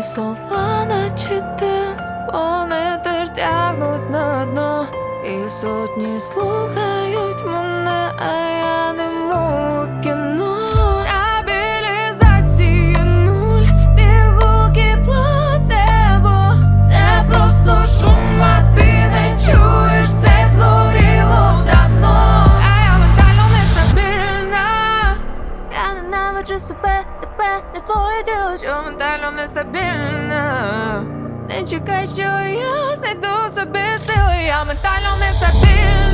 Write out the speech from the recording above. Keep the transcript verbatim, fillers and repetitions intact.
Твої слова, наче дим, вони теж тягнуть на дно, і сотні слухають мене, а я не можу кіно. Стабілізації нуль, пігулки плацебо. Це просто шум, а ти не чуєш, все згоріло давно. А я ментально нестабільна, я ненавиджу себе, тебе, не твоє діло, що ментально нестабільна. Не чекай, що я знайду собі сили, я ментально нестабільна.